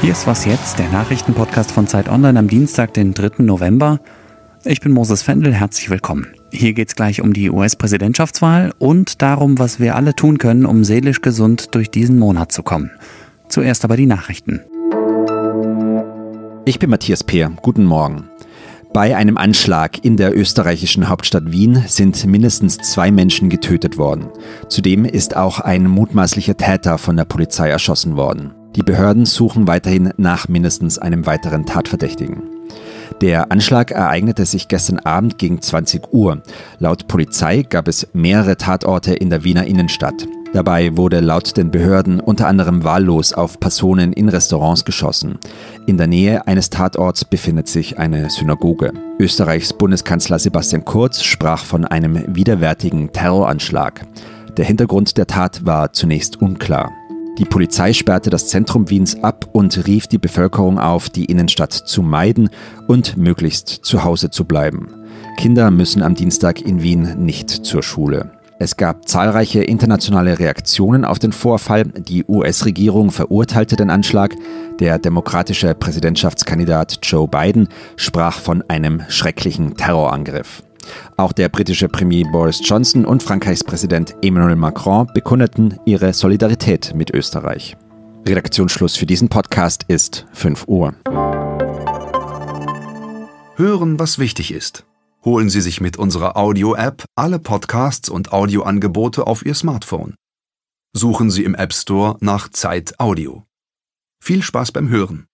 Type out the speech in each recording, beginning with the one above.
Hier ist Was jetzt, der Nachrichtenpodcast von Zeit Online am Dienstag, den 3. November. Ich bin Moses Fendel, herzlich willkommen. Hier geht's gleich um die US-Präsidentschaftswahl und darum, was wir alle tun können, um seelisch gesund durch diesen Monat zu kommen. Zuerst aber die Nachrichten. Ich bin Matthias Peer. Guten Morgen. Bei einem Anschlag in der österreichischen Hauptstadt Wien sind mindestens 2 Menschen getötet worden. Zudem ist auch ein mutmaßlicher Täter von der Polizei erschossen worden. Die Behörden suchen weiterhin nach mindestens einem weiteren Tatverdächtigen. Der Anschlag ereignete sich gestern Abend gegen 20 Uhr. Laut Polizei gab es mehrere Tatorte in der Wiener Innenstadt. Dabei wurde laut den Behörden unter anderem wahllos auf Personen in Restaurants geschossen. In der Nähe eines Tatorts befindet sich eine Synagoge. Österreichs Bundeskanzler Sebastian Kurz sprach von einem widerwärtigen Terroranschlag. Der Hintergrund der Tat war zunächst unklar. Die Polizei sperrte das Zentrum Wiens ab und rief die Bevölkerung auf, die Innenstadt zu meiden und möglichst zu Hause zu bleiben. Kinder müssen am Dienstag in Wien nicht zur Schule. Es gab zahlreiche internationale Reaktionen auf den Vorfall. Die US-Regierung verurteilte den Anschlag. Der demokratische Präsidentschaftskandidat Joe Biden sprach von einem schrecklichen Terrorangriff. Auch der britische Premier Boris Johnson und Frankreichs Präsident Emmanuel Macron bekundeten ihre Solidarität mit Österreich. Redaktionsschluss für diesen Podcast ist 5 Uhr. Hören, was wichtig ist. Holen Sie sich mit unserer Audio-App alle Podcasts und Audioangebote auf Ihr Smartphone. Suchen Sie im App Store nach Zeit Audio. Viel Spaß beim Hören.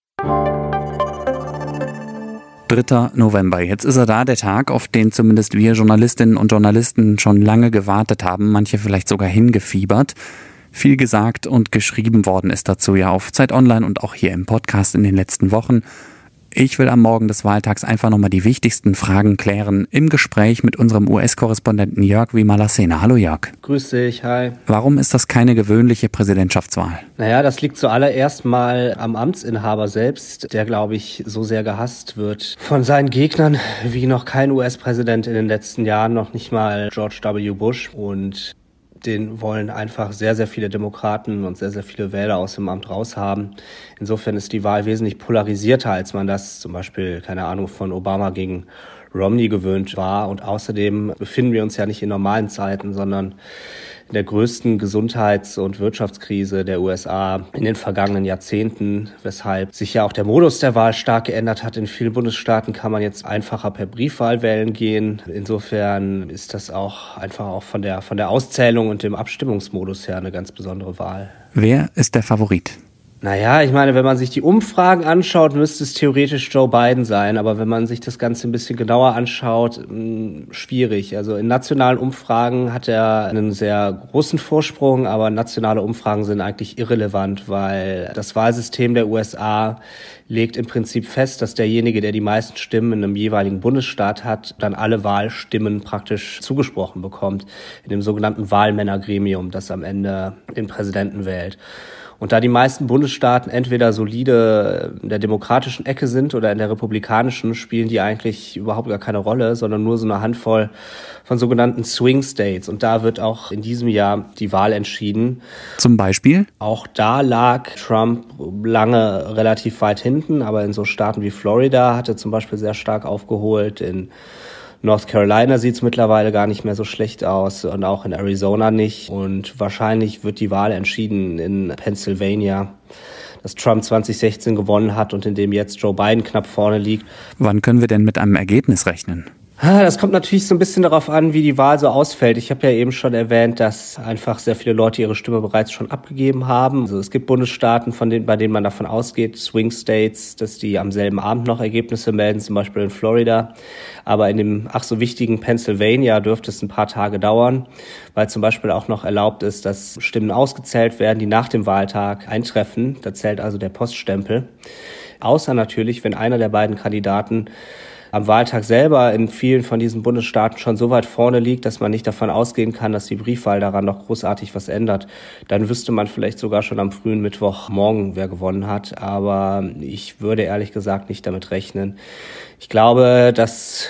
3. November. Jetzt ist er da, der Tag, auf den zumindest wir Journalistinnen und Journalisten schon lange gewartet haben, manche vielleicht sogar hingefiebert. Viel gesagt und geschrieben worden ist dazu ja auf Zeit Online und auch hier im Podcast in den letzten Wochen. Ich will am Morgen des Wahltags einfach nochmal die wichtigsten Fragen klären im Gespräch mit unserem US-Korrespondenten Jörg Wimalasena. Hallo Jörg. Grüß dich, hi. Warum ist das keine gewöhnliche Präsidentschaftswahl? Naja, das liegt zuallererst mal am Amtsinhaber selbst, der, glaube ich, so sehr gehasst wird von seinen Gegnern wie noch kein US-Präsident in den letzten Jahren, noch nicht mal George W. Bush. Und den wollen einfach sehr, sehr viele Demokraten und sehr, sehr viele Wähler aus dem Amt raushaben. Insofern ist die Wahl wesentlich polarisierter, als man das zum Beispiel, keine Ahnung, von Obama gegen Romney gewöhnt war. Und außerdem befinden wir uns ja nicht in normalen Zeiten, sondern in der größten Gesundheits- und Wirtschaftskrise der USA in den vergangenen Jahrzehnten, weshalb sich ja auch der Modus der Wahl stark geändert hat. In vielen Bundesstaaten kann man jetzt einfacher per Briefwahl wählen gehen. Insofern ist das auch einfach auch von der Auszählung und dem Abstimmungsmodus her eine ganz besondere Wahl. Wer ist der Favorit? Naja, ich meine, wenn man sich die Umfragen anschaut, müsste es theoretisch Joe Biden sein. Aber wenn man sich das Ganze ein bisschen genauer anschaut, schwierig. Also in nationalen Umfragen hat er einen sehr großen Vorsprung, aber nationale Umfragen sind eigentlich irrelevant, weil das Wahlsystem der USA legt im Prinzip fest, dass derjenige, der die meisten Stimmen in einem jeweiligen Bundesstaat hat, dann alle Wahlstimmen praktisch zugesprochen bekommt in dem sogenannten Wahlmännergremium, das am Ende den Präsidenten wählt. Und da die meisten Bundesstaaten entweder solide in der demokratischen Ecke sind oder in der republikanischen, spielen die eigentlich überhaupt gar keine Rolle, sondern nur so eine Handvoll von sogenannten Swing States. Und da wird auch in diesem Jahr die Wahl entschieden. Zum Beispiel? Auch da lag Trump lange relativ weit hinten, aber in so Staaten wie Florida hat er zum Beispiel sehr stark aufgeholt. In North Carolina sieht es mittlerweile gar nicht mehr so schlecht aus und auch in Arizona nicht. Und wahrscheinlich wird die Wahl entschieden in Pennsylvania, das Trump 2016 gewonnen hat und in dem jetzt Joe Biden knapp vorne liegt. Wann können wir denn mit einem Ergebnis rechnen? Das kommt natürlich so ein bisschen darauf an, wie die Wahl so ausfällt. Ich habe ja eben schon erwähnt, dass einfach sehr viele Leute ihre Stimme bereits schon abgegeben haben. Also es gibt Bundesstaaten, bei denen man davon ausgeht, Swing States, dass die am selben Abend noch Ergebnisse melden, zum Beispiel in Florida. Aber in dem ach so wichtigen Pennsylvania dürfte es ein paar Tage dauern, weil zum Beispiel auch noch erlaubt ist, dass Stimmen ausgezählt werden, die nach dem Wahltag eintreffen. Da zählt also der Poststempel. Außer natürlich, wenn einer der beiden Kandidaten am Wahltag selber in vielen von diesen Bundesstaaten schon so weit vorne liegt, dass man nicht davon ausgehen kann, dass die Briefwahl daran noch großartig was ändert. Dann wüsste man vielleicht sogar schon am frühen Mittwochmorgen, wer gewonnen hat. Aber ich würde ehrlich gesagt nicht damit rechnen. Ich glaube, dass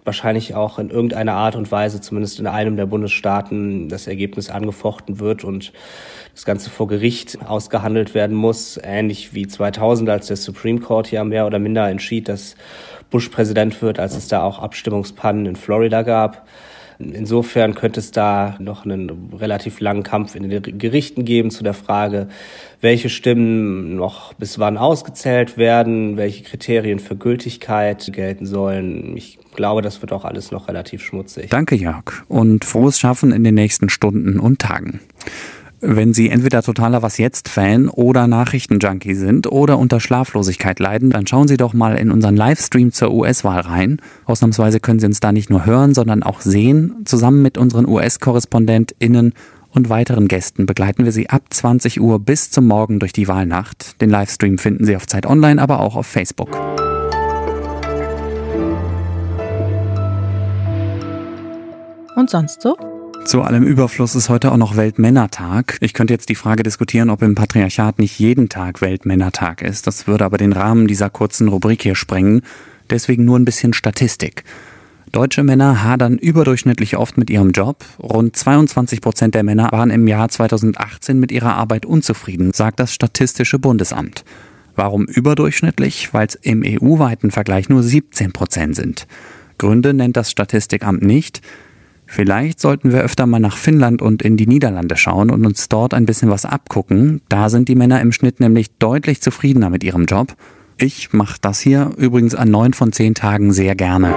wahrscheinlich auch in irgendeiner Art und Weise, zumindest in einem der Bundesstaaten, das Ergebnis angefochten wird und das Ganze vor Gericht ausgehandelt werden muss. Ähnlich wie 2000, als der Supreme Court ja mehr oder minder entschied, dass Bush Präsident wird, als es da auch Abstimmungspannen in Florida gab. Insofern könnte es da noch einen relativ langen Kampf in den Gerichten geben zu der Frage, welche Stimmen noch bis wann ausgezählt werden, welche Kriterien für Gültigkeit gelten sollen. Ich glaube, das wird auch alles noch relativ schmutzig. Danke, Jörg, und frohes Schaffen in den nächsten Stunden und Tagen. Wenn Sie entweder totaler Was-Jetzt-Fan oder Nachrichtenjunkie sind oder unter Schlaflosigkeit leiden, dann schauen Sie doch mal in unseren Livestream zur US-Wahl rein. Ausnahmsweise können Sie uns da nicht nur hören, sondern auch sehen. Zusammen mit unseren US-KorrespondentInnen und weiteren Gästen begleiten wir Sie ab 20 Uhr bis zum Morgen durch die Wahlnacht. Den Livestream finden Sie auf Zeit Online, aber auch auf Facebook. Und sonst so? Zu allem Überfluss ist heute auch noch Weltmännertag. Ich könnte jetzt die Frage diskutieren, ob im Patriarchat nicht jeden Tag Weltmännertag ist. Das würde aber den Rahmen dieser kurzen Rubrik hier sprengen. Deswegen nur ein bisschen Statistik. Deutsche Männer hadern überdurchschnittlich oft mit ihrem Job. Rund 22% der Männer waren im Jahr 2018 mit ihrer Arbeit unzufrieden, sagt das Statistische Bundesamt. Warum überdurchschnittlich? Weil es im EU-weiten Vergleich nur 17% sind. Gründe nennt das Statistikamt nicht. Vielleicht sollten wir öfter mal nach Finnland und in die Niederlande schauen und uns dort ein bisschen was abgucken. Da sind die Männer im Schnitt nämlich deutlich zufriedener mit ihrem Job. Ich mache das hier übrigens an 9 von 10 Tagen sehr gerne.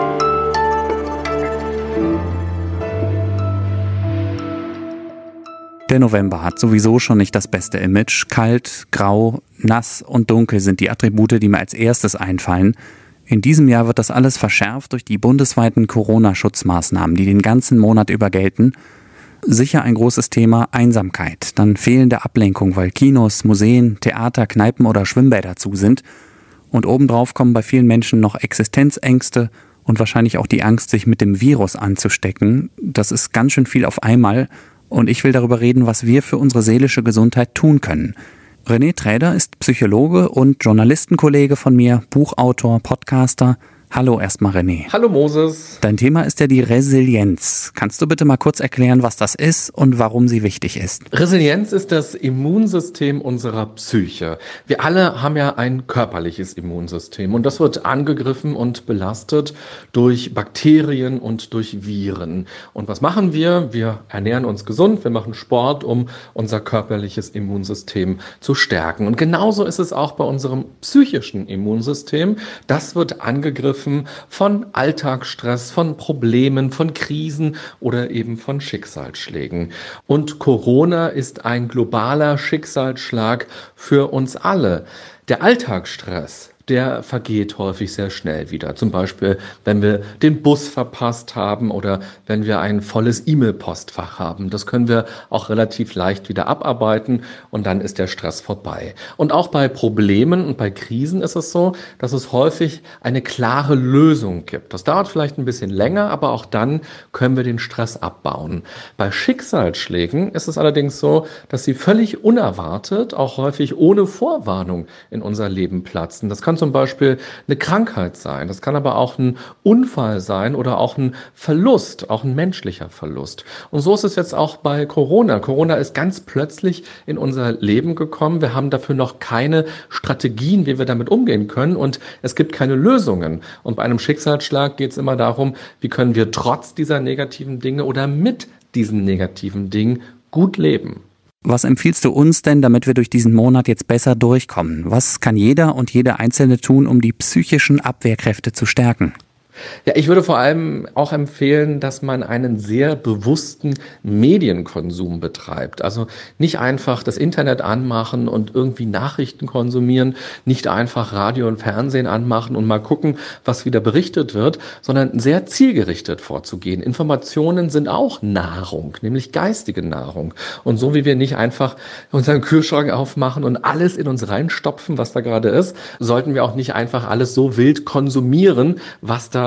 Der November hat sowieso schon nicht das beste Image. Kalt, grau, nass und dunkel sind die Attribute, die mir als erstes einfallen. In diesem Jahr wird das alles verschärft durch die bundesweiten Corona-Schutzmaßnahmen, die den ganzen Monat über gelten. Sicher ein großes Thema Einsamkeit, dann fehlende Ablenkung, weil Kinos, Museen, Theater, Kneipen oder Schwimmbäder zu sind. Und obendrauf kommen bei vielen Menschen noch Existenzängste und wahrscheinlich auch die Angst, sich mit dem Virus anzustecken. Das ist ganz schön viel auf einmal und ich will darüber reden, was wir für unsere seelische Gesundheit tun können. René Träder ist Psychologe und Journalistenkollege von mir, Buchautor, Podcaster. Hallo erstmal René. Hallo Moses. Dein Thema ist ja die Resilienz. Kannst du bitte mal kurz erklären, was das ist und warum sie wichtig ist? Resilienz ist das Immunsystem unserer Psyche. Wir alle haben ja ein körperliches Immunsystem und das wird angegriffen und belastet durch Bakterien und durch Viren. Und was machen wir? Wir ernähren uns gesund, wir machen Sport, um unser körperliches Immunsystem zu stärken. Und genauso ist es auch bei unserem psychischen Immunsystem. Das wird angegriffen von Alltagsstress, von Problemen, von Krisen oder eben von Schicksalsschlägen. Und Corona ist ein globaler Schicksalsschlag für uns alle. Der Alltagsstress, der vergeht häufig sehr schnell wieder. Zum Beispiel, wenn wir den Bus verpasst haben oder wenn wir ein volles E-Mail-Postfach haben. Das können wir auch relativ leicht wieder abarbeiten und dann ist der Stress vorbei. Und auch bei Problemen und bei Krisen ist es so, dass es häufig eine klare Lösung gibt. Das dauert vielleicht ein bisschen länger, aber auch dann können wir den Stress abbauen. Bei Schicksalsschlägen ist es allerdings so, dass sie völlig unerwartet, auch häufig ohne Vorwarnung in unser Leben platzen. Das kann zum Beispiel eine Krankheit sein, das kann aber auch ein Unfall sein oder auch ein Verlust, auch ein menschlicher Verlust. Und so ist es jetzt auch bei Corona. Corona ist ganz plötzlich in unser Leben gekommen. Wir haben dafür noch keine Strategien, wie wir damit umgehen können und es gibt keine Lösungen. Und bei einem Schicksalsschlag geht es immer darum, wie können wir trotz dieser negativen Dinge oder mit diesen negativen Dingen gut leben. Was empfiehlst du uns denn, damit wir durch diesen Monat jetzt besser durchkommen? Was kann jeder und jede Einzelne tun, um die psychischen Abwehrkräfte zu stärken? Ja, ich würde vor allem auch empfehlen, dass man einen sehr bewussten Medienkonsum betreibt. Also nicht einfach das Internet anmachen und irgendwie Nachrichten konsumieren, nicht einfach Radio und Fernsehen anmachen und mal gucken, was wieder berichtet wird, sondern sehr zielgerichtet vorzugehen. Informationen sind auch Nahrung, nämlich geistige Nahrung. Und so wie wir nicht einfach unseren Kühlschrank aufmachen und alles in uns reinstopfen, was da gerade ist, sollten wir auch nicht einfach alles so wild konsumieren, was da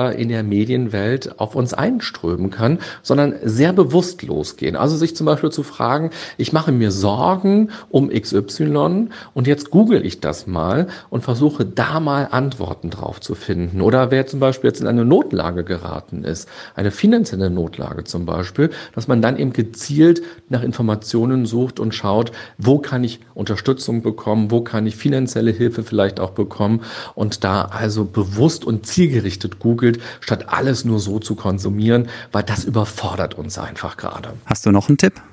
der in der Medienwelt auf uns einströmen kann, sondern sehr bewusst losgehen. Also sich zum Beispiel zu fragen, ich mache mir Sorgen um XY und jetzt google ich das mal und versuche da mal Antworten drauf zu finden. Oder wer zum Beispiel jetzt in eine Notlage geraten ist, eine finanzielle Notlage zum Beispiel, dass man dann eben gezielt nach Informationen sucht und schaut, wo kann ich Unterstützung bekommen, wo kann ich finanzielle Hilfe vielleicht auch bekommen und da also bewusst und zielgerichtet googelt, statt alles nur so zu konsumieren, weil das überfordert uns einfach gerade. Hast du noch einen Tipp?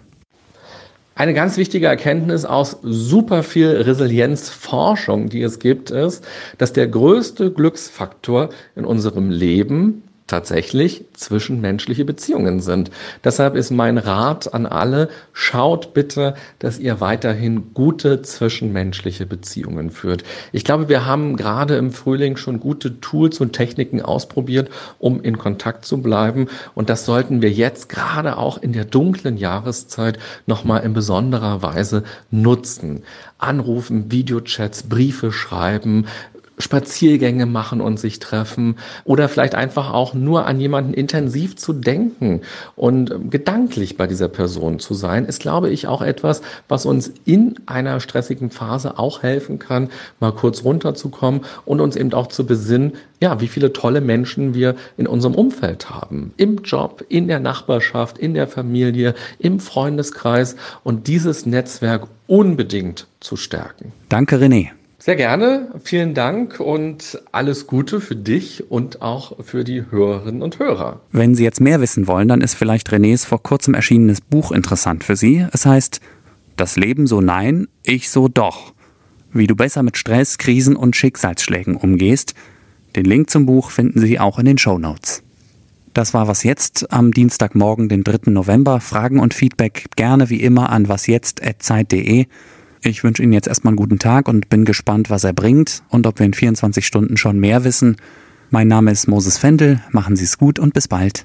Eine ganz wichtige Erkenntnis aus super viel Resilienzforschung, die es gibt, ist, dass der größte Glücksfaktor in unserem Leben tatsächlich zwischenmenschliche Beziehungen sind. Deshalb ist mein Rat an alle, schaut bitte, dass ihr weiterhin gute zwischenmenschliche Beziehungen führt. Ich glaube, wir haben gerade im Frühling schon gute Tools und Techniken ausprobiert, um in Kontakt zu bleiben. Und das sollten wir jetzt gerade auch in der dunklen Jahreszeit nochmal in besonderer Weise nutzen. Anrufen, Videochats, Briefe schreiben, Spaziergänge machen und sich treffen oder vielleicht einfach auch nur an jemanden intensiv zu denken und gedanklich bei dieser Person zu sein, ist, glaube ich, auch etwas, was uns in einer stressigen Phase auch helfen kann, mal kurz runterzukommen und uns eben auch zu besinnen, ja, wie viele tolle Menschen wir in unserem Umfeld haben. Im Job, in der Nachbarschaft, in der Familie, im Freundeskreis und dieses Netzwerk unbedingt zu stärken. Danke, René. Sehr gerne, vielen Dank und alles Gute für dich und auch für die Hörerinnen und Hörer. Wenn Sie jetzt mehr wissen wollen, dann ist vielleicht Renés vor kurzem erschienenes Buch interessant für Sie. Es heißt Das Leben so nein, ich so doch. Wie du besser mit Stress, Krisen und Schicksalsschlägen umgehst. Den Link zum Buch finden Sie auch in den Shownotes. Das war Was Jetzt am Dienstagmorgen, den 3. November. Fragen und Feedback gerne wie immer an wasjetzt@zeit.de. Ich wünsche Ihnen jetzt erstmal einen guten Tag und bin gespannt, was er bringt und ob wir in 24 Stunden schon mehr wissen. Mein Name ist Moses Fendel, machen Sie es gut und bis bald.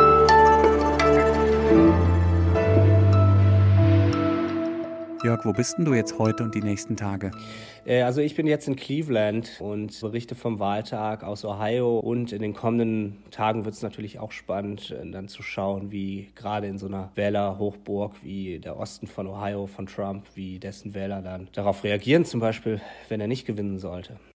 Jörg, wo bist denn du jetzt heute und die nächsten Tage? Also ich bin jetzt in Cleveland und berichte vom Wahltag aus Ohio. Und in den kommenden Tagen wird es natürlich auch spannend, dann zu schauen, wie gerade in so einer Wählerhochburg wie der Osten von Ohio, von Trump, wie dessen Wähler dann darauf reagieren, zum Beispiel, wenn er nicht gewinnen sollte.